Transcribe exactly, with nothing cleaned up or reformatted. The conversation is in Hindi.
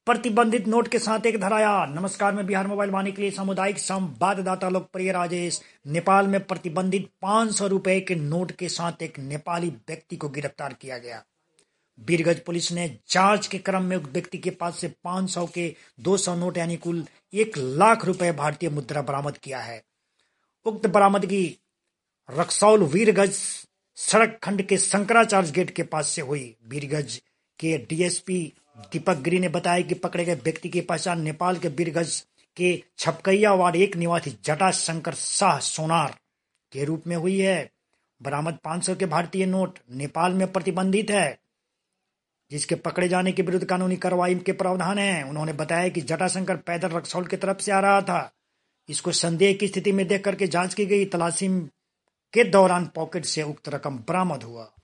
प्रतिबंधित नोट के साथ एक धराया। नमस्कार, मैं बिहार मोबाइल वाणी के लिए सामुदायिक संवाददाता लोकप्रिय राजेश। नेपाल में प्रतिबंधित पांच सौ रुपए के नोट के साथ एक नेपाली व्यक्ति को गिरफ्तार किया गया। वीरगंज पुलिस ने जांच के क्रम में उक्त व्यक्ति के पास से पांच सौ के दो सौ नोट यानी कुल एक लाख रुपए भारतीय मुद्रा बरामद किया है। उक्त बरामदगी रक्सौल वीरगंज सड़क खंड के शंकराचार्य गेट के पास से हुई। वीरगंज के डीएसपी दीपक गिरी ने बताया कि पकड़े गए व्यक्ति की पहचान नेपाल के वीरगंज के छपकैया वार्ड एक निवासी जटा शंकर शाह सोनार के रूप में हुई है। बरामद पांच सौ के भारतीय नोट नेपाल में प्रतिबंधित है, जिसके पकड़े जाने के विरुद्ध कानूनी कार्रवाई के प्रावधान है। उन्होंने बताया कि जटाशंकर पैदल रक्सौल की तरफ से आ रहा था। इसको संदेह की स्थिति में देख करके जांच की गई। तलाशी के दौरान पॉकेट से उक्त रकम बरामद हुआ।